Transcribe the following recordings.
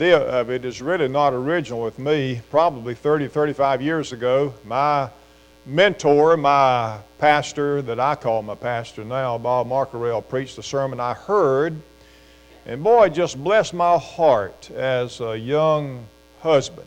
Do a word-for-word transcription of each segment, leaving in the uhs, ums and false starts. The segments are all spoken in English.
The idea of it is really not original with me. Probably thirty, thirty-five years ago, my mentor, my pastor that I call my pastor now, Bob Marcarell, preached a sermon I heard, and boy, it just blessed my heart as a young husband.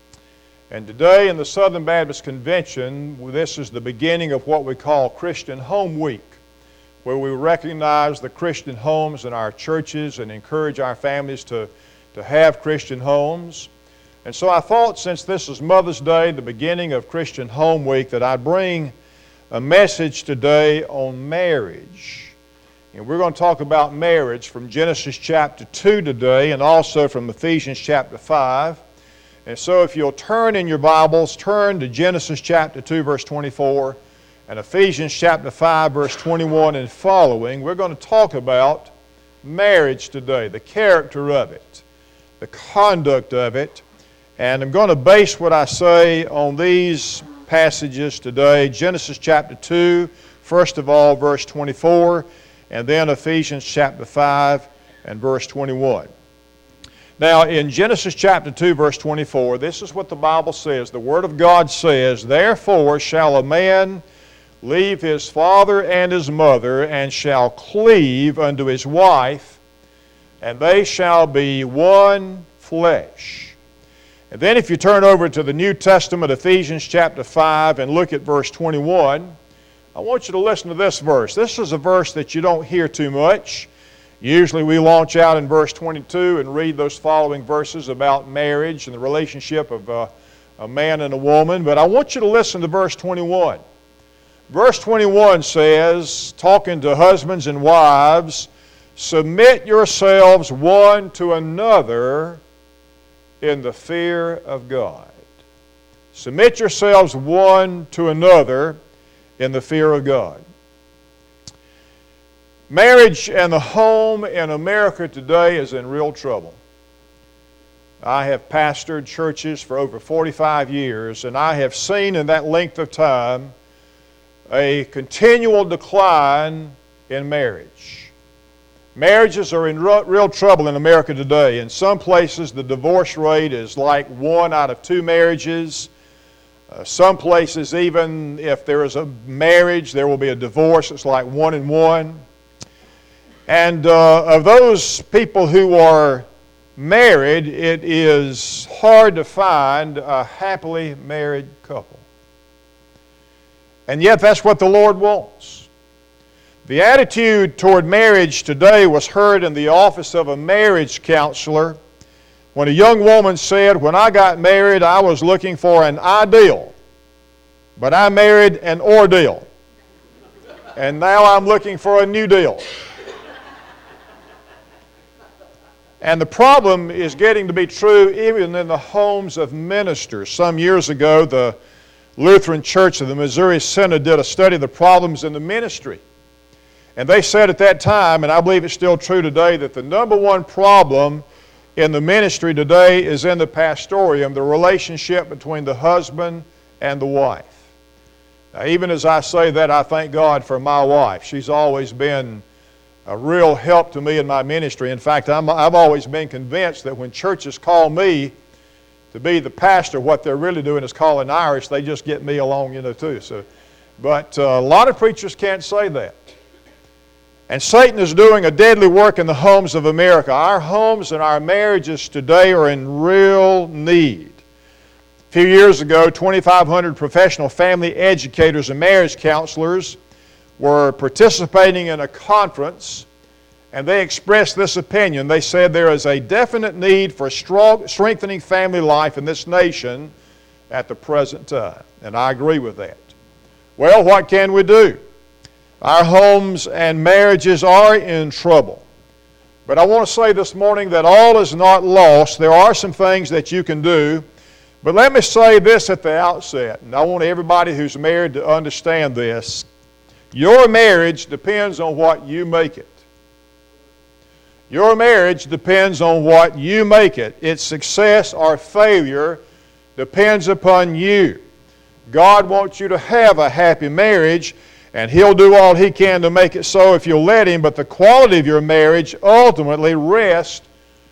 And today in the Southern Baptist Convention, this is the beginning of what we call Christian Home Week, where we recognize the Christian homes in our churches and encourage our families to to have Christian homes. And so I thought, since this is Mother's Day, the beginning of Christian Home Week, that I'd bring a message today on marriage. And we're going to talk about marriage from Genesis chapter two today, and also from Ephesians chapter five. And so if you'll turn in your Bibles, turn to Genesis chapter two, verse twenty-four, and Ephesians chapter five, verse twenty-one and following. We're going to talk about marriage today, the character of it, the conduct of it, and I'm going to base what I say on these passages today. Genesis chapter two, first of all, verse twenty-four, and then Ephesians chapter five and verse twenty-one. Now, in Genesis chapter two, verse twenty-four, this is what the Bible says. The Word of God says, "Therefore shall a man leave his father and his mother, and shall cleave unto his wife, and they shall be one flesh." And then if you turn over to the New Testament, Ephesians chapter five, and look at verse twenty-one, I want you to listen to this verse. This is a verse that you don't hear too much. Usually we launch out in verse twenty-two and read those following verses about marriage and the relationship of a, a man and a woman, but I want you to listen to verse twenty-one. Verse twenty-one says, talking to husbands and wives, "Submit yourselves one to another in the fear of God." Submit yourselves one to another in the fear of God. Marriage and the home in America today is in real trouble. I have pastored churches for over forty-five years, and I have seen in that length of time a continual decline in marriage. Marriages are in real trouble in America today. In some places, the divorce rate is like one out of two marriages. Uh, some places, even if there is a marriage, there will be a divorce. It's like one in one. And uh, of those people who are married, it is hard to find a happily married couple. And yet, that's what the Lord wants. The attitude toward marriage today was heard in the office of a marriage counselor when a young woman said, "When I got married, I was looking for an ideal, but I married an ordeal. And now I'm looking for a new deal." And the problem is getting to be true even in the homes of ministers. Some years ago, the Lutheran Church of the Missouri Synod did a study of the problems in the ministry. And they said at that time, and I believe it's still true today, that the number one problem in the ministry today is in the pastorium, the relationship between the husband and the wife. Now, even as I say that, I thank God for my wife. She's always been a real help to me in my ministry. In fact, I'm, I've always been convinced that when churches call me to be the pastor, what they're really doing is calling Irish. They just get me along, you know, too. So, but uh, a lot of preachers can't say that. And Satan is doing a deadly work in the homes of America. Our homes and our marriages today are in real need. A few years ago, twenty-five hundred professional family educators and marriage counselors were participating in a conference, and they expressed this opinion. They said there is a definite need for strong, strengthening family life in this nation at the present time. And I agree with that. Well, what can we do? Our homes and marriages are in trouble. But I want to say this morning that all is not lost. There are some things that you can do. But let me say this at the outset, and I want everybody who's married to understand this. Your marriage depends on what you make it. Your marriage depends on what you make it. Its success or failure depends upon you. God wants you to have a happy marriage, and He'll do all He can to make it so if you'll let Him, but the quality of your marriage ultimately rests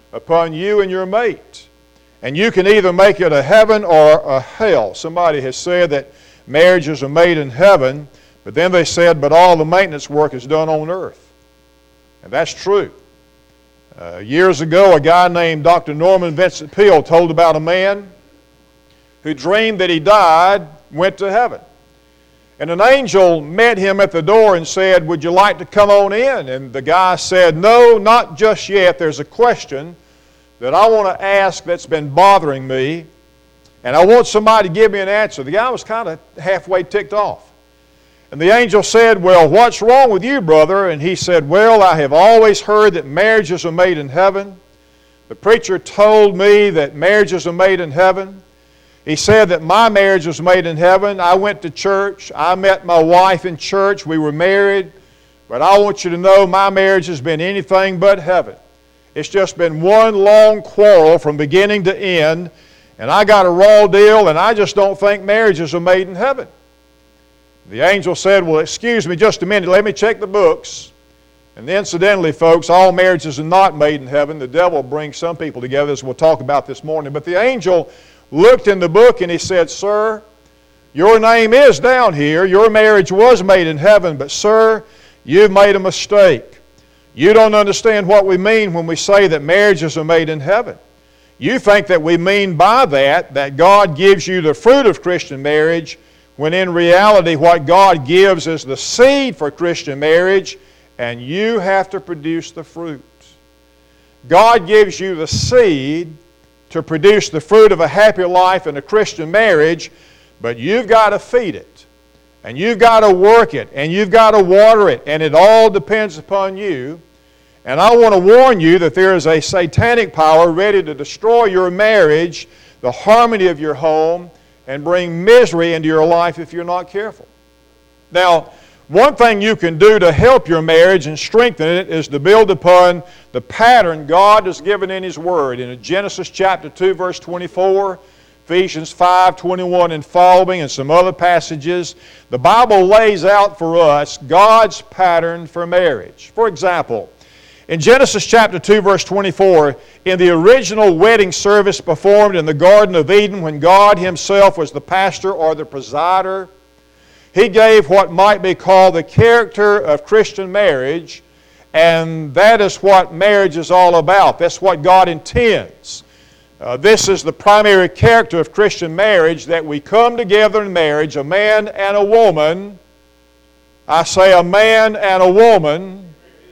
upon you and your mate. And you can either make it a heaven or a hell. Somebody has said that marriages are made in heaven, but then they said, but all the maintenance work is done on earth. And that's true. Uh, years ago, a guy named Doctor Norman Vincent Peale told about a man who dreamed that he died, went to heaven. And an angel met him at the door and said, would you like to come on in? And the guy said, no, not just yet. There's a question that I want to ask that's been bothering me, and I want somebody to give me an answer. The guy was kind of halfway ticked off. And the angel said, well, what's wrong with you, brother? And he said, well, I have always heard that marriages are made in heaven. The preacher told me that marriages are made in heaven. He said that my marriage was made in heaven. I went to church. I met my wife in church. We were married. But I want you to know my marriage has been anything but heaven. It's just been one long quarrel from beginning to end. And I got a raw deal, and I just don't think marriages are made in heaven. The angel said, well, excuse me just a minute. Let me check the books. And incidentally, folks, all marriages are not made in heaven. The devil brings some people together, as we'll talk about this morning. But the angel looked in the book and he said, sir, your name is down here. Your marriage was made in heaven, but sir, you've made a mistake. You don't understand what we mean when we say that marriages are made in heaven. You think that we mean by that that God gives you the fruit of Christian marriage, when in reality what God gives is the seed for Christian marriage, and you have to produce the fruit. God gives you the seed to produce the fruit of a happy life and a Christian marriage, but you've got to feed it, and you've got to work it, and you've got to water it, and it all depends upon you. And I want to warn you that there is a satanic power ready to destroy your marriage, the harmony of your home, and bring misery into your life if you're not careful. Now, one thing you can do to help your marriage and strengthen it is to build upon the pattern God has given in His Word. In Genesis chapter two, verse twenty-four, Ephesians five, twenty-one and following, and some other passages, the Bible lays out for us God's pattern for marriage. For example, in Genesis chapter two, verse twenty-four, in the original wedding service performed in the Garden of Eden when God Himself was the pastor or the presider, He gave what might be called the character of Christian marriage, and that is what marriage is all about. That's what God intends. Uh, this is the primary character of Christian marriage, that we come together in marriage, a man and a woman. I say a man and a woman,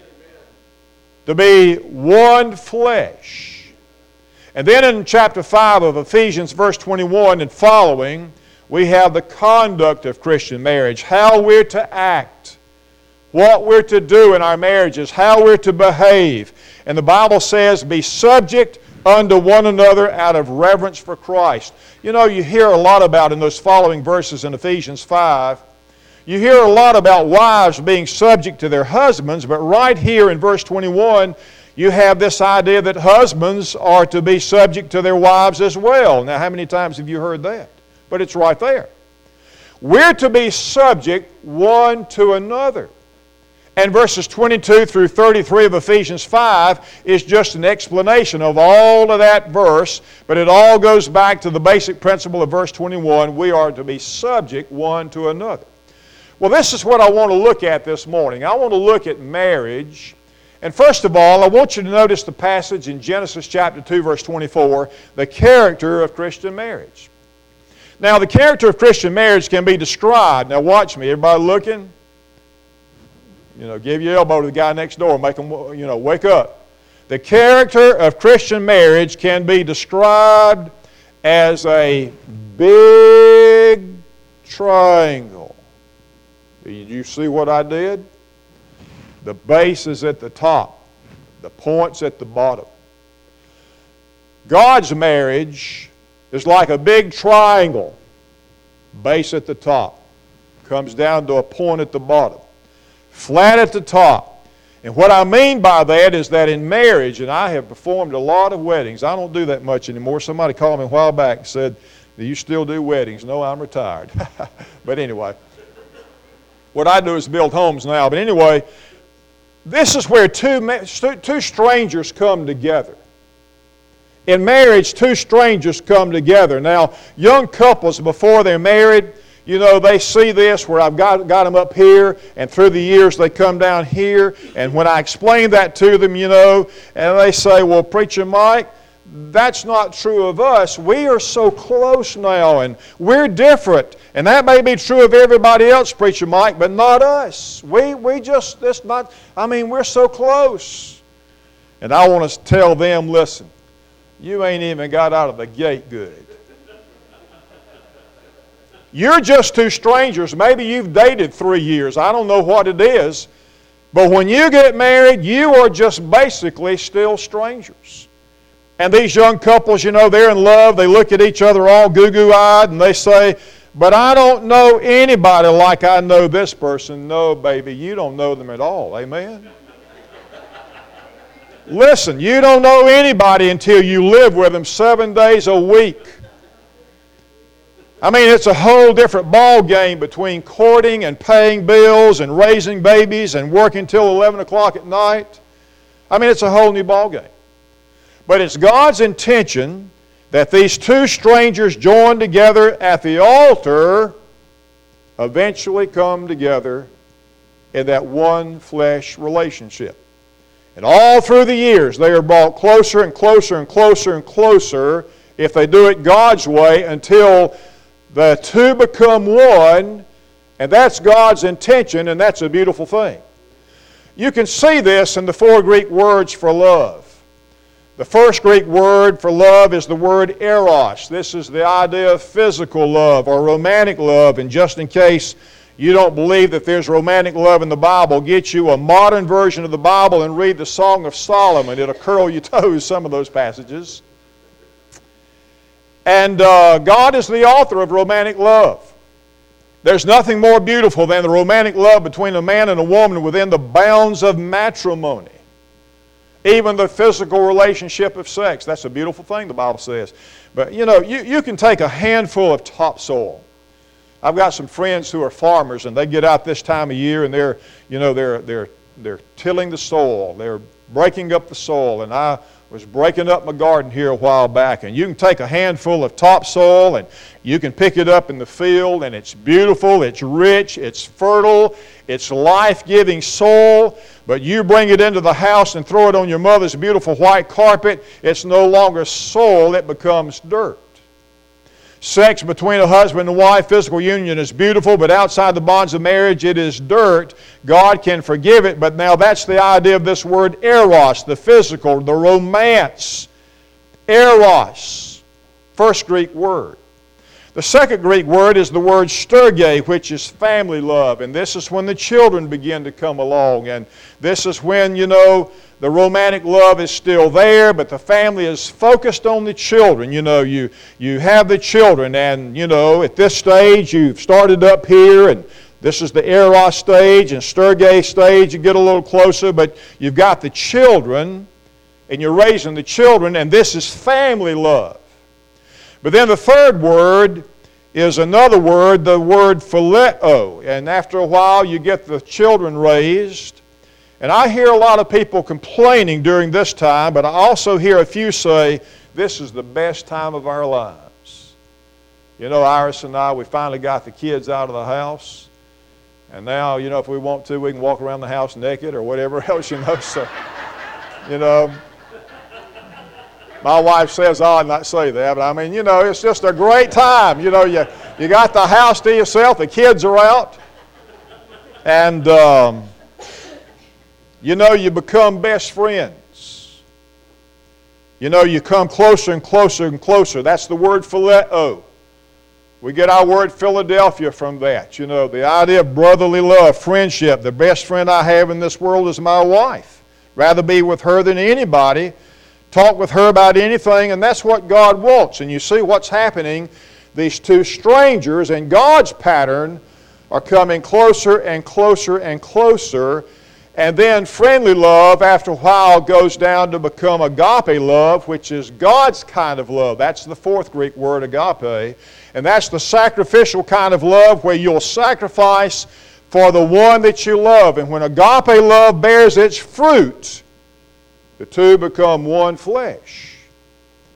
to be one flesh. And then in chapter five of Ephesians, verse twenty-one and following, we have the conduct of Christian marriage, how we're to act, what we're to do in our marriages, how we're to behave. And the Bible says, be subject unto one another out of reverence for Christ. You know, you hear a lot about in those following verses in Ephesians five, you hear a lot about wives being subject to their husbands, but right here in verse twenty-one, you have this idea that husbands are to be subject to their wives as well. Now, how many times have you heard that? But it's right there. We're to be subject one to another. And verses twenty-two through thirty-three of Ephesians five is just an explanation of all of that verse, but it all goes back to the basic principle of verse twenty-one. We are to be subject one to another. Well, this is what I want to look at this morning. I want to look at marriage. And first of all, I want you to notice the passage in Genesis chapter two, verse twenty-four, the character of Christian marriage. Now, the character of Christian marriage can be described. Now, watch me. Everybody looking? You know, give your elbow to the guy next door. Make him, you know, wake up. The character of Christian marriage can be described as a big triangle. Did you see what I did? The base is at the top. The point's at the bottom. God's marriage is like a big triangle. Base at the top. Comes down to a point at the bottom. Flat at the top. And what I mean by that is that in marriage, and I have performed a lot of weddings. I don't do that much anymore. Somebody called me a while back and said, do you still do weddings? No, I'm retired. But anyway, what I do is build homes now. But anyway, this is where two, two strangers come together. In marriage, two strangers come together. Now, young couples, before they're married, you know, they see this where I've got, got them up here, and through the years they come down here. And when I explain that to them, you know, and they say, well, Preacher Mike, that's not true of us. We are so close now, and we're different. And that may be true of everybody else, Preacher Mike, but not us. We, we just, this not, I mean, we're so close. And I want to tell them, listen, you ain't even got out of the gate good. You're just two strangers. Maybe you've dated three years. I don't know what it is. But when you get married, you are just basically still strangers. And these young couples, you know, they're in love. They look at each other all goo-goo-eyed and they say, but I don't know anybody like I know this person. No, baby, you don't know them at all. Amen? Listen, you don't know anybody until you live with them seven days a week. I mean, it's a whole different ball game between courting and paying bills and raising babies and working till eleven o'clock at night. I mean, it's a whole new ball game. But it's God's intention that these two strangers joined together at the altar eventually come together in that one flesh relationship. And all through the years, they are brought closer and closer and closer and closer if they do it God's way until the two become one, and that's God's intention, and that's a beautiful thing. You can see this in the four Greek words for love. The first Greek word for love is the word eros. This is the idea of physical love or romantic love, and just in case you don't believe that there's romantic love in the Bible, get you a modern version of the Bible and read the Song of Solomon. It'll curl your toes, some of those passages. And uh, God is the author of romantic love. There's nothing more beautiful than the romantic love between a man and a woman within the bounds of matrimony. Even the physical relationship of sex. That's a beautiful thing, the Bible says. But, you know, you, you can take a handful of topsoil. I've got some friends who are farmers, and they get out this time of year, and they're, you know, they're, they're, they're tilling the soil. They're breaking up the soil, and I was breaking up my garden here a while back, and you can take a handful of topsoil and you can pick it up in the field, and it's beautiful, it's rich, it's fertile, it's life-giving soil, but you bring it into the house and throw it on your mother's beautiful white carpet, it's no longer soil, it becomes dirt. Sex between a husband and wife, physical union is beautiful, but outside the bonds of marriage, it is dirt. God can forgive it, but now that's the idea of this word eros, the physical, the romance. Eros, first Greek word. The second Greek word is the word storge, which is family love, and this is when the children begin to come along, and this is when, you know, the romantic love is still there, but the family is focused on the children. You know, you, you have the children, and, you know, at this stage, you've started up here, and this is the eros stage, and storge stage, you get a little closer, but you've got the children, and you're raising the children, and this is family love. But then the third word is another word, the word phileo, and after a while, you get the children raised. And I hear a lot of people complaining during this time, but I also hear a few say, this is the best time of our lives. You know, Iris and I, we finally got the kids out of the house. And now, you know, if we want to, we can walk around the house naked or whatever else, you know. So, you know, my wife says, oh, I'd not say that, but I mean, you know, it's just a great time. You know, you, you got the house to yourself, the kids are out. And, um, you know, you become best friends. You know, you come closer and closer and closer. That's the word phileo. We get our word Philadelphia from that. You know, the idea of brotherly love, friendship. The best friend I have in this world is my wife. Rather be with her than anybody. Talk with her about anything, and that's what God wants. And you see what's happening. These two strangers in God's pattern are coming closer and closer and closer. And then friendly love, after a while, goes down to become agape love, which is God's kind of love. That's the fourth Greek word, agape. And that's the sacrificial kind of love where you'll sacrifice for the one that you love. And when agape love bears its fruit, the two become one flesh.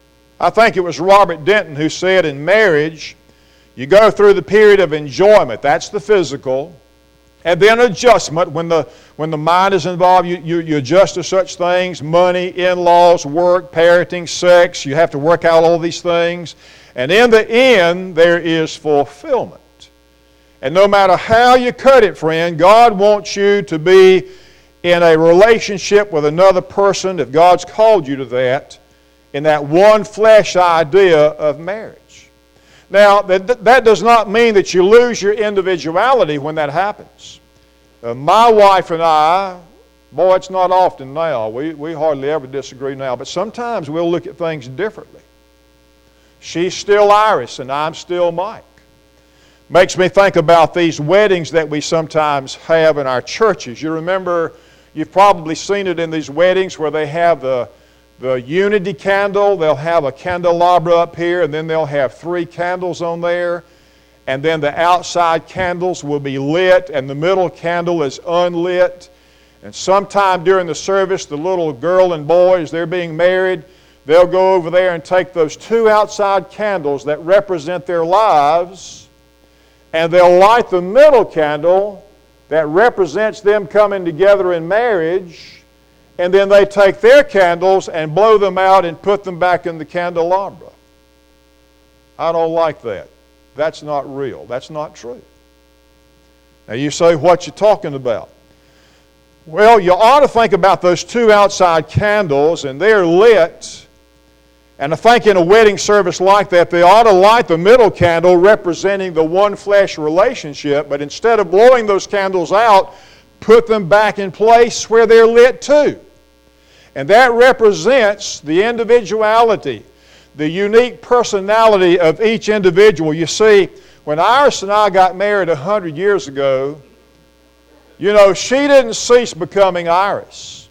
I think it was Robert Denton who said in marriage, you go through the period of enjoyment, that's the physical, and then adjustment. When the, when the mind is involved, you, you, you adjust to such things, money, in-laws, work, parenting, sex. You have to work out all these things. And in the end, there is fulfillment. And no matter how you cut it, friend, God wants you to be in a relationship with another person, if God's called you to that, in that one flesh idea of marriage. Now, that, that does not mean that you lose your individuality when that happens. Uh, my wife and I, boy, it's not often now. We, we hardly ever disagree now, but sometimes we'll look at things differently. She's still Iris and I'm still Mike. Makes me think about these weddings that we sometimes have in our churches. You remember, you've probably seen it in these weddings where they have the The unity candle. They'll have a candelabra up here, and then they'll have three candles on there, and then the outside candles will be lit, and the middle candle is unlit. And sometime during the service, the little girl and boy, as they're being married, they'll go over there and take those two outside candles that represent their lives, and they'll light the middle candle that represents them coming together in marriage. And then they take their candles and blow them out and put them back in the candelabra. I don't like that. That's not real. That's not true. Now you say, what you talking about? Well, you ought to think about those two outside candles, and they're lit. And I think in a wedding service like that, they ought to light the middle candle representing the one flesh relationship, but instead of blowing those candles out, put them back in place where they're lit too. And that represents the individuality, the unique personality of each individual. You see, when Iris and I got married a hundred years ago, you know, she didn't cease becoming Iris.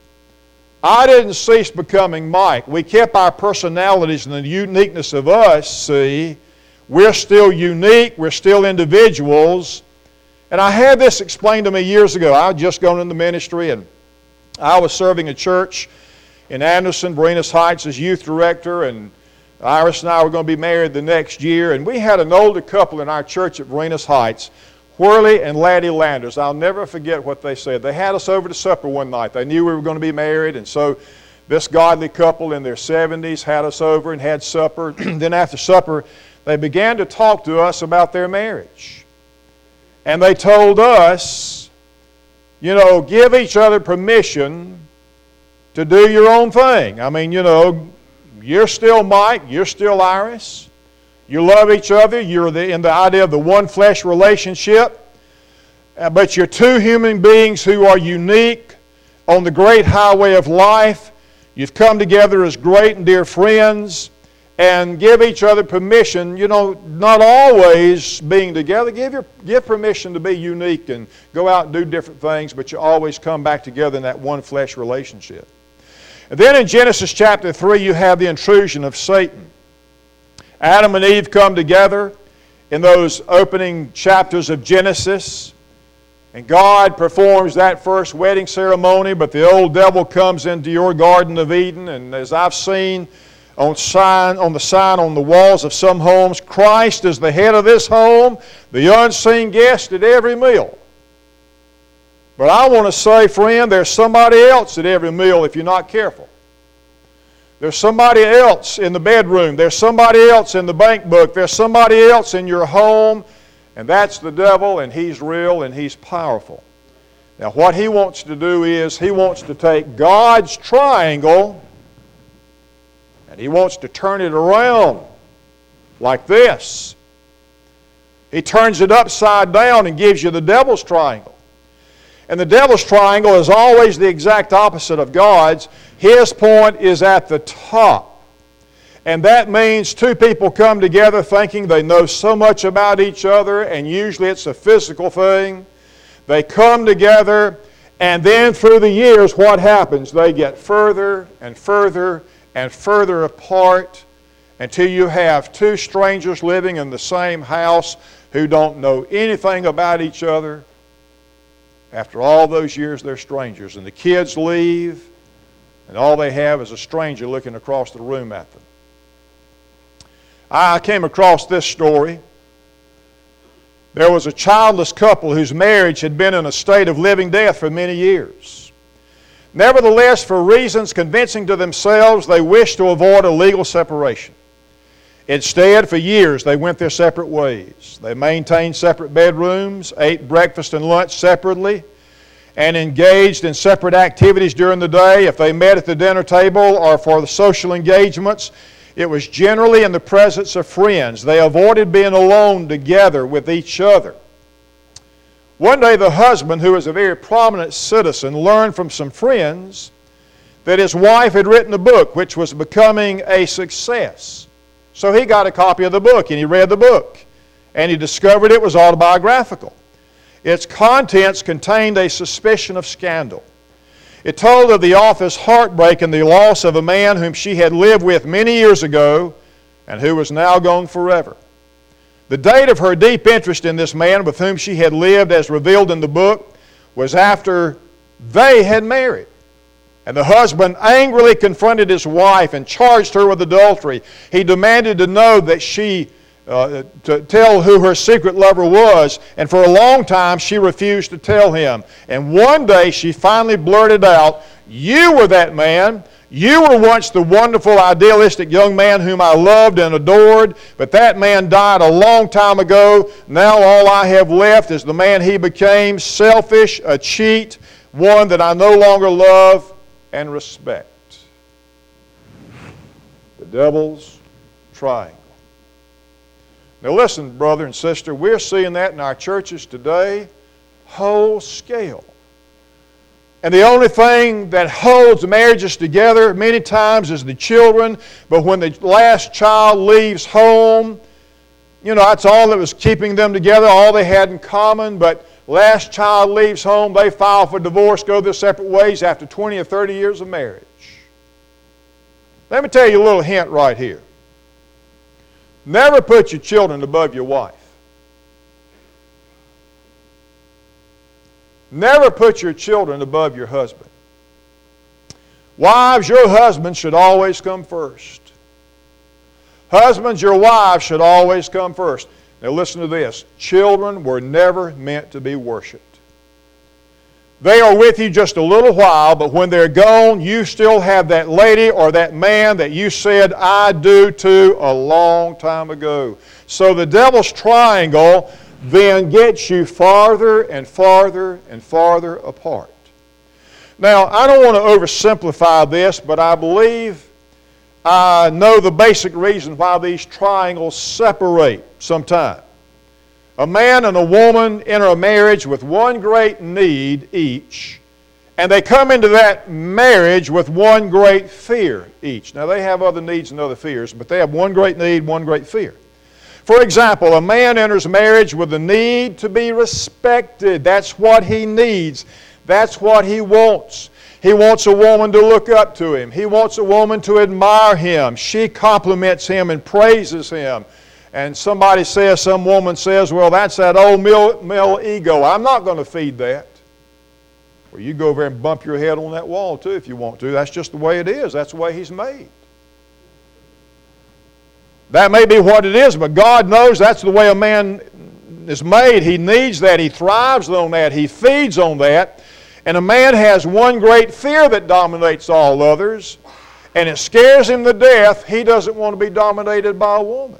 I didn't cease becoming Mike. We kept our personalities and the uniqueness of us, see. We're still unique. We're still individuals. And I had this explained to me years ago. I had just gone into ministry, and I was serving a church in Anderson, Barinas Heights, as youth director, and Iris and I were going to be married the next year. And we had an older couple in our church at Barinas Heights, Whirly and Laddie Landers. I'll never forget what they said. They had us over to supper one night. They knew we were going to be married, and so this godly couple in their seventies had us over and had supper. Then after supper, they began to talk to us about their marriage. And they told us, you know, give each other permission to do your own thing. I mean, you know, you're still Mike, you're still Iris. You love each other. You're the, in the idea of the one flesh relationship. Uh, but you're two human beings who are unique on the great highway of life. You've come together as great and dear friends, and give each other permission, you know, not always being together. Give, your, give permission to be unique and go out and do different things, but you always come back together in that one flesh relationship. And then in Genesis chapter three, you have the intrusion of Satan. Adam and Eve come together in those opening chapters of Genesis, and God performs that first wedding ceremony, but the old devil comes into your Garden of Eden, and as I've seen on sign on the sign on the walls of some homes, Christ is the head of this home, the unseen guest at every meal. But I want to say, friend, there's somebody else at every meal if you're not careful. There's somebody else in the bedroom. There's somebody else in the bank book. There's somebody else in your home, and that's the devil, and he's real and he's powerful. Now what he wants to do is he wants to take God's triangle and he wants to turn it around like this. He turns it upside down and gives you the devil's triangle. And the devil's triangle is always the exact opposite of God's. His point is at the top. And that means two people come together thinking they know so much about each other, and usually it's a physical thing. They come together, and then through the years, what happens? They get further and further and further apart until you have two strangers living in the same house who don't know anything about each other. After all those years, they're strangers. And the kids leave, and all they have is a stranger looking across the room at them. I came across this story. There was a childless couple whose marriage had been in a state of living death for many years. Nevertheless, for reasons convincing to themselves, they wished to avoid a legal separation. Instead, for years, they went their separate ways. They maintained separate bedrooms, ate breakfast and lunch separately, and engaged in separate activities during the day. If they met at the dinner table or for the social engagements, it was generally in the presence of friends. They avoided being alone together with each other. One day, the husband, who was a very prominent citizen, learned from some friends that his wife had written a book which was becoming a success. So he got a copy of the book and he read the book, and he discovered it was autobiographical. Its contents contained a suspicion of scandal. It told of the author's heartbreak and the loss of a man whom she had lived with many years ago and who was now gone forever. The date of her deep interest in this man with whom she had lived, as revealed in the book, was after they had married. And the husband angrily confronted his wife and charged her with adultery. He demanded to know that she, uh, to tell who her secret lover was, and for a long time she refused to tell him. And one day she finally blurted out, "You were that man. You were once the wonderful, idealistic young man whom I loved and adored, but that man died a long time ago. Now all I have left is the man he became, selfish, a cheat, one that I no longer love and respect." The devil's triangle. Now listen, brother and sister, we're seeing that in our churches today, whole scale. And the only thing that holds marriages together many times is the children, but when the last child leaves home, you know, that's all that was keeping them together, all they had in common, but last child leaves home, they file for divorce, go their separate ways after twenty or thirty years of marriage. Let me tell you a little hint right here. Never put your children above your wife. Never put your children above your husband. Wives, your husband should always come first. Husbands, your wives should always come first. Now listen to this. Children were never meant to be worshiped. They are with you just a little while, but when they're gone, you still have that lady or that man that you said, "I do" to a long time ago. So the devil's triangle then gets you farther and farther and farther apart. Now, I don't want to oversimplify this, but I believe I know the basic reason why these triangles separate sometimes. A man and a woman enter a marriage with one great need each, and they come into that marriage with one great fear each. Now, they have other needs and other fears, but they have one great need, one great fear. For example, a man enters marriage with the need to be respected. That's what he needs. That's what he wants. He wants a woman to look up to him. He wants a woman to admire him. She compliments him and praises him. And somebody says, some woman says, "Well, that's that old male, male ego. I'm not going to feed that." Well, you go over and bump your head on that wall too if you want to. That's just the way it is. That's the way he's made. That may be what it is, but God knows that's the way a man is made. He needs that. He thrives on that. He feeds on that. And a man has one great fear that dominates all others, and it scares him to death. He doesn't want to be dominated by a woman.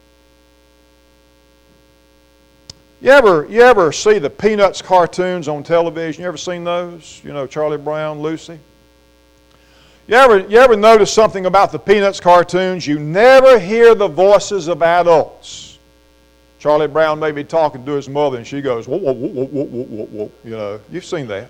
You ever, you ever see the Peanuts cartoons on television? You ever seen those? You know, Charlie Brown, Lucy? You ever, you ever notice something about the Peanuts cartoons? You never hear the voices of adults. Charlie Brown may be talking to his mother and she goes, "Whoa, whoa, whoa, whoa, whoa, whoa, whoa." You know, you've seen that.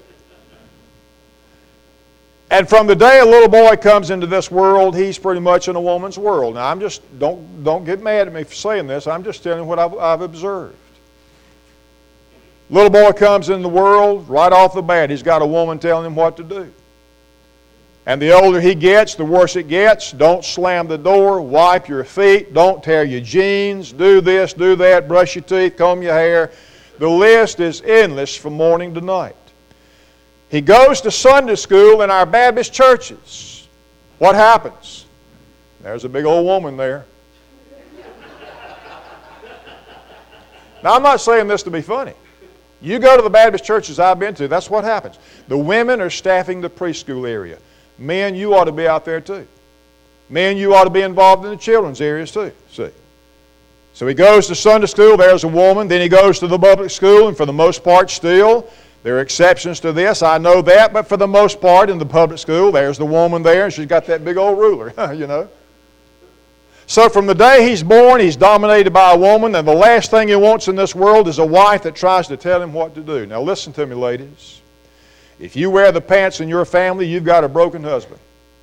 And from the day a little boy comes into this world, he's pretty much in a woman's world. Now, I'm just, don't, don't get mad at me for saying this. I'm just telling you what I've, I've observed. Little boy comes in the world, right off the bat, he's got a woman telling him what to do. And the older he gets, the worse it gets. Don't slam the door, wipe your feet, don't tear your jeans, do this, do that, brush your teeth, comb your hair. The list is endless from morning to night. He goes to Sunday school in our Baptist churches. What happens? There's a big old woman there. Now, I'm not saying this to be funny. You go to the Baptist churches I've been to, that's what happens. The women are staffing the preschool area. Men, you ought to be out there too. Men, you ought to be involved in the children's areas too, see. So he goes to Sunday school, there's a woman. Then he goes to the public school, and for the most part still, there are exceptions to this, I know that, but for the most part in the public school, there's the woman there, and she's got that big old ruler, you know. So from the day he's born, he's dominated by a woman, and the last thing he wants in this world is a wife that tries to tell him what to do. Now listen to me, ladies. If you wear the pants in your family, you've got a broken husband.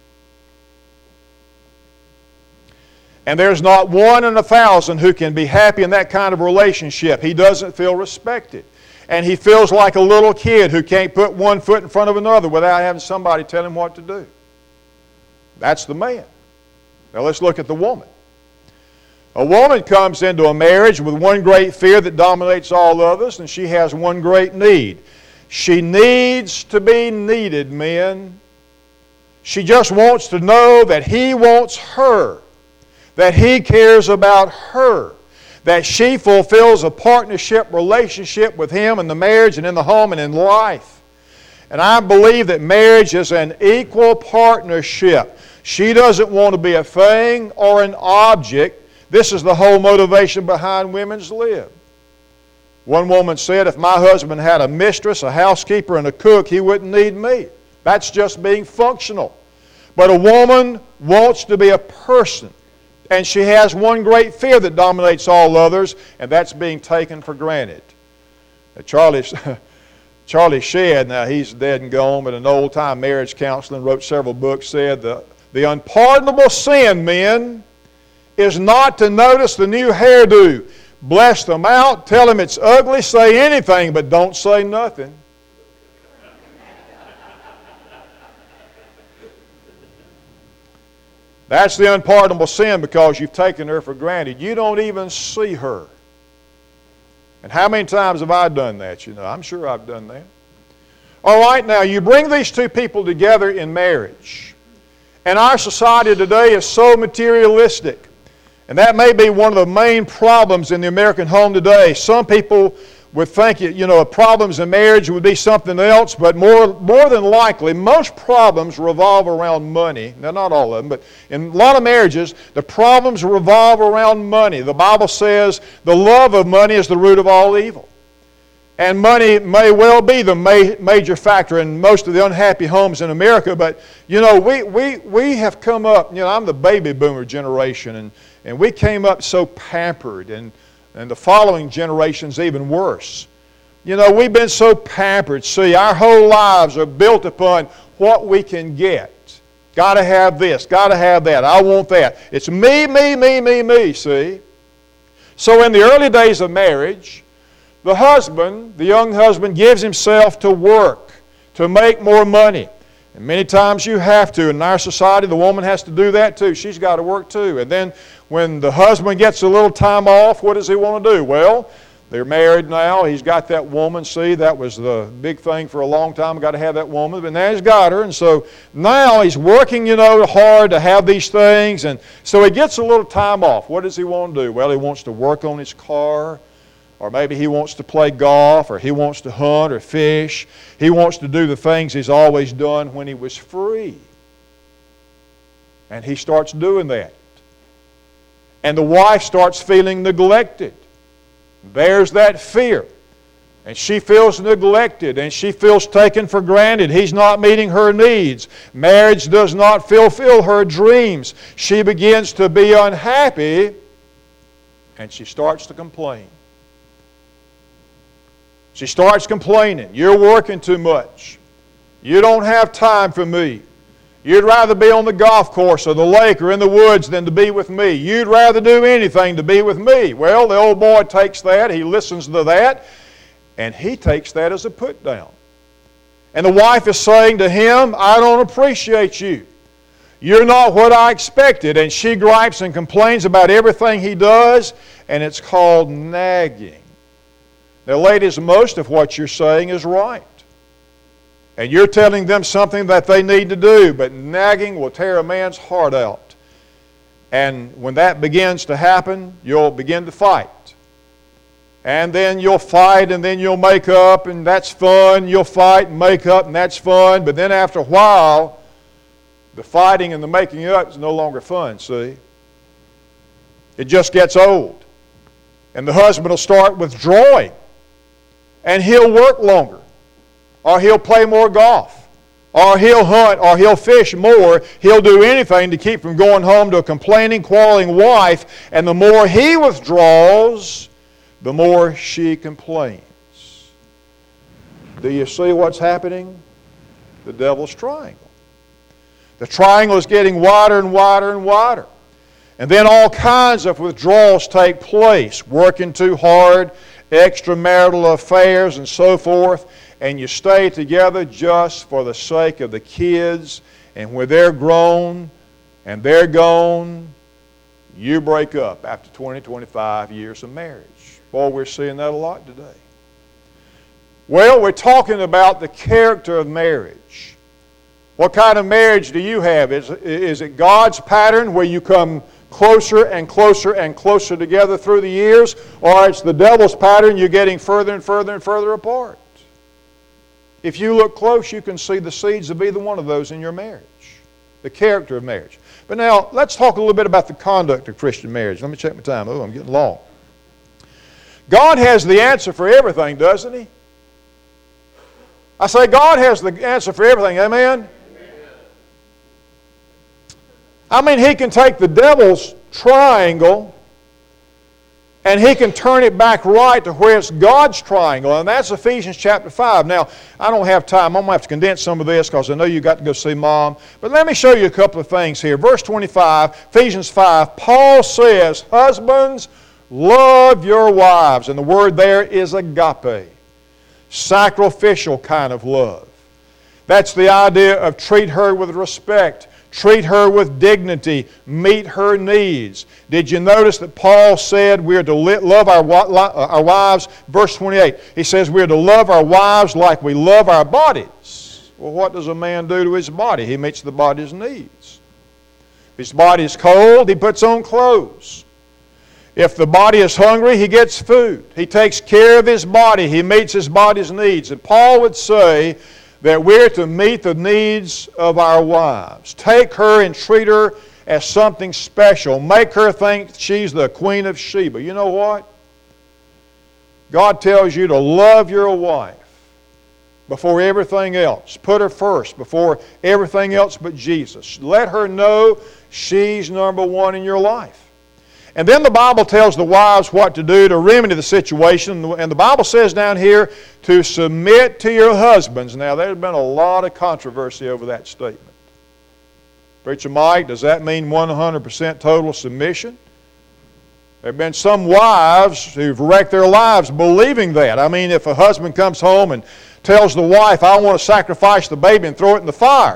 And there's not one in a thousand who can be happy in that kind of relationship. He doesn't feel respected. And he feels like a little kid who can't put one foot in front of another without having somebody tell him what to do. That's the man. Now let's look at the woman. A woman comes into a marriage with one great fear that dominates all others, and she has one great need. She needs to be needed, men. She just wants to know that he wants her, that he cares about her, that she fulfills a partnership relationship with him in the marriage and in the home and in life. And I believe that marriage is an equal partnership. She doesn't want to be a thing or an object. This is the whole motivation behind women's lib. One woman said, if my husband had a mistress, a housekeeper, and a cook, he wouldn't need me. That's just being functional. But a woman wants to be a person. And she has one great fear that dominates all others, and that's being taken for granted. Now, Charlie, Charlie Shedd, now he's dead and gone, but an old-time marriage counselor and wrote several books, said the, the unpardonable sin, men, is not to notice the new hairdo. Bless them out, tell them it's ugly, say anything, but don't say nothing. That's the unpardonable sin because you've taken her for granted. You don't even see her. And how many times have I done that? You know, I'm sure I've done that. All right, now you bring these two people together in marriage. And our society today is so materialistic. And that may be one of the main problems in the American home today. Some people would think, you know, problems in marriage would be something else, but more, more than likely, most problems revolve around money. Now, not all of them, but in a lot of marriages, the problems revolve around money. The Bible says the love of money is the root of all evil. And money may well be the ma- major factor in most of the unhappy homes in America, but, you know, we, we, we have come up, you know, I'm the baby boomer generation, and, and we came up so pampered, and And the following generation's even worse. You know, we've been so pampered. See, our whole lives are built upon what we can get. Got to have this, got to have that, I want that. It's me, me, me, me, me, see? So in the early days of marriage, the husband, the young husband, gives himself to work, to make more money. And many times you have to. In our society, the woman has to do that too. She's got to work too. And then when the husband gets a little time off, what does he want to do? Well, they're married now. He's got that woman. See, that was the big thing for a long time. Got to have that woman. But now he's got her. And so now he's working, you know, hard to have these things. And so he gets a little time off. What does he want to do? Well, he wants to work on his car. Or maybe he wants to play golf, or he wants to hunt or fish. He wants to do the things he's always done when he was free. And he starts doing that. And the wife starts feeling neglected. There's that fear. And she feels neglected, and she feels taken for granted. He's not meeting her needs. Marriage does not fulfill her dreams. She begins to be unhappy, and she starts to complain. She starts complaining. You're working too much. You don't have time for me. You'd rather be on the golf course or the lake or in the woods than to be with me. You'd rather do anything to be with me. Well, the old boy takes that. He listens to that. And he takes that as a put down. And the wife is saying to him, I don't appreciate you. You're not what I expected. And she gripes and complains about everything he does. And it's called nagging. Now, ladies, most of what you're saying is right. And you're telling them something that they need to do, but nagging will tear a man's heart out. And when that begins to happen, you'll begin to fight. And then you'll fight, and then you'll make up, and that's fun. You'll fight and make up, and that's fun. But then after a while, the fighting and the making up is no longer fun, see? It just gets old. And the husband will start withdrawing. And he'll work longer. Or he'll play more golf. Or he'll hunt, or he'll fish more. He'll do anything to keep from going home to a complaining, quarreling wife. And the more he withdraws, the more she complains. Do you see what's happening? The devil's triangle. The triangle is getting wider and wider and wider. And then all kinds of withdrawals take place. Working too hard, extramarital affairs, and so forth. And you stay together just for the sake of the kids. And when they're grown and they're gone, you break up after twenty, twenty-five years of marriage. Boy, we're seeing that a lot today. Well, we're talking about the character of marriage. What kind of marriage do you have? Is, is it God's pattern where you come closer and closer and closer together through the years? Or it's the devil's pattern, you're getting further and further and further apart? If you look close, you can see the seeds of either one of those in your marriage. The character of marriage. But now, let's talk a little bit about the conduct of Christian marriage. Let me check my time. Oh, I'm getting long. God has the answer for everything, doesn't He? I say God has the answer for everything. Amen? Amen? I mean, He can take the devil's triangle and He can turn it back right to where it's God's triangle. And that's Ephesians chapter five. Now, I don't have time. I'm going to have to condense some of this because I know you've got to go see Mom. But let me show you a couple of things here. Verse twenty-five, Ephesians five, Paul says, husbands, love your wives. And the word there is agape. Sacrificial kind of love. That's the idea of treat her with respect. Treat her with dignity. Meet her needs. Did you notice that Paul said we are to love our, our wives? Verse twenty-eight, he says we are to love our wives like we love our bodies. Well, what does a man do to his body? He meets the body's needs. If his body is cold, he puts on clothes. If the body is hungry, he gets food. He takes care of his body. He meets his body's needs. And Paul would say that we're to meet the needs of our wives. Take her and treat her as something special. Make her think she's the Queen of Sheba. You know what? God tells you to love your wife before everything else. Put her first before everything else but Jesus. Let her know she's number one in your life. And then the Bible tells the wives what to do to remedy the situation. And the Bible says down here to submit to your husbands. Now, there's been a lot of controversy over that statement. Preacher Mike, does that mean one hundred percent total submission? There have been some wives who've wrecked their lives believing that. I mean, if a husband comes home and tells the wife, I want to sacrifice the baby and throw it in the fire.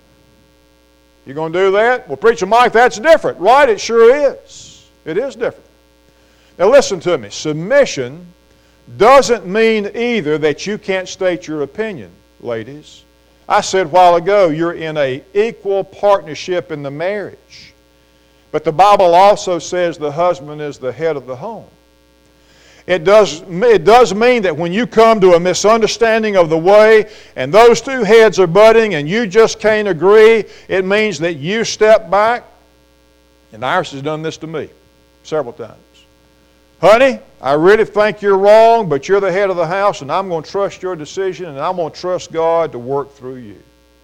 You going to do that? Well, Preacher Mike, that's different. Right, it sure is. It is different. Now listen to me. Submission doesn't mean either that you can't state your opinion, ladies. I said a while ago, you're in an equal partnership in the marriage. But the Bible also says the husband is the head of the home. It does, it does mean that when you come to a misunderstanding of the way and those two heads are butting and you just can't agree, it means that you step back. And Iris has done this to me several times. Honey, I really think you're wrong, but you're the head of the house, and I'm going to trust your decision, and I'm going to trust God to work through you.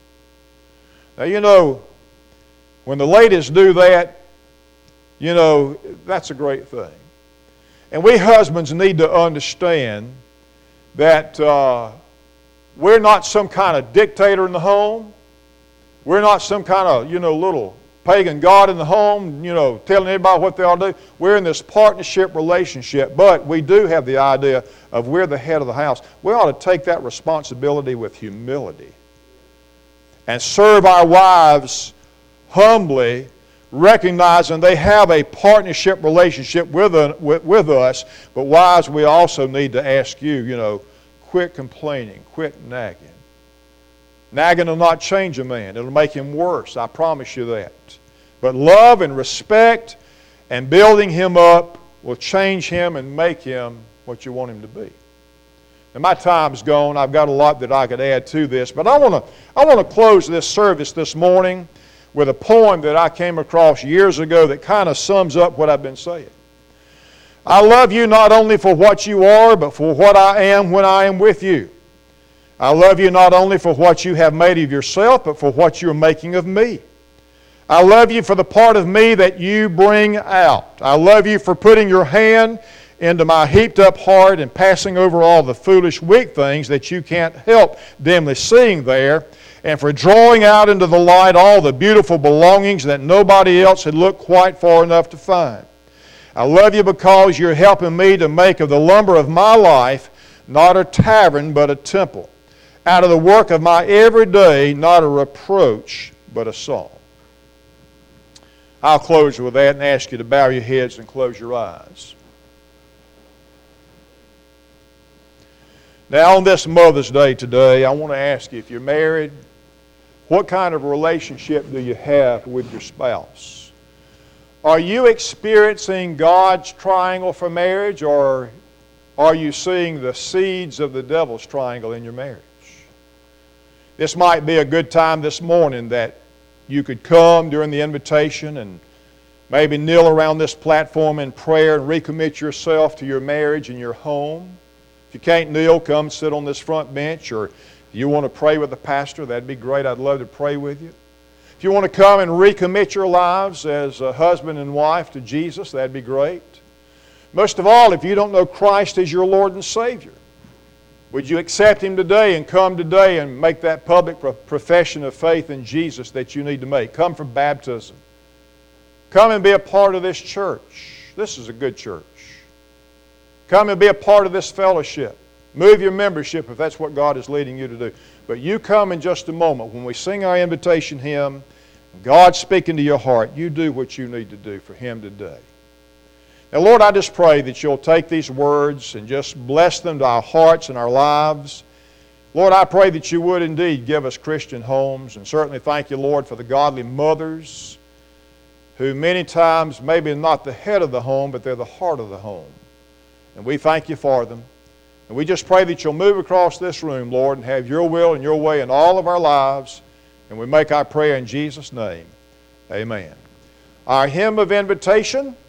Now, you know, when the ladies do that, you know, that's a great thing. And we husbands need to understand that uh, we're not some kind of dictator in the home. We're not some kind of, you know, little pagan God in the home, you know, telling everybody what they ought to do. We're in this partnership relationship, but we do have the idea of we're the head of the house. We ought to take that responsibility with humility and serve our wives humbly, recognizing they have a partnership relationship with, a, with, with us. But wives, we also need to ask you, you know, quit complaining, quit nagging. Nagging will not change a man. It'll make him worse. I promise you that. But love and respect and building him up will change him and make him what you want him to be. Now my time's gone. I've got a lot that I could add to this, but I want to I want to close this service this morning with a poem that I came across years ago that kind of sums up what I've been saying. I love you not only for what you are, but for what I am when I am with you. I love you not only for what you have made of yourself, but for what you're making of me. I love you for the part of me that you bring out. I love you for putting your hand into my heaped up heart and passing over all the foolish, weak things that you can't help dimly seeing there, and for drawing out into the light all the beautiful belongings that nobody else had looked quite far enough to find. I love you because you're helping me to make of the lumber of my life not a tavern but a temple, out of the work of my everyday not a reproach but a song. I'll close with that and ask you to bow your heads and close your eyes. Now on this Mother's Day today, I want to ask you, if you're married, what kind of relationship do you have with your spouse? Are you experiencing God's triangle for marriage, or are you seeing the seeds of the devil's triangle in your marriage? This might be a good time this morning that you could come during the invitation and maybe kneel around this platform in prayer and recommit yourself to your marriage and your home. If you can't kneel, come sit on this front bench, or if you want to pray with the pastor, that'd be great. I'd love to pray with you. If you want to come and recommit your lives as a husband and wife to Jesus, that'd be great. Most of all, if you don't know Christ as your Lord and Savior, would you accept Him today and come today and make that public profession of faith in Jesus that you need to make? Come for baptism. Come and be a part of this church. This is a good church. Come and be a part of this fellowship. Move your membership if that's what God is leading you to do. But you come in just a moment. When we sing our invitation hymn, God speaking to your heart, you do what you need to do for Him today. Now, Lord, I just pray that You'll take these words and just bless them to our hearts and our lives. Lord, I pray that You would indeed give us Christian homes, and certainly thank You, Lord, for the godly mothers who many times maybe are not the head of the home, but they're the heart of the home. And we thank You for them. And we just pray that You'll move across this room, Lord, and have Your will and Your way in all of our lives. And we make our prayer in Jesus' name. Amen. Our hymn of invitation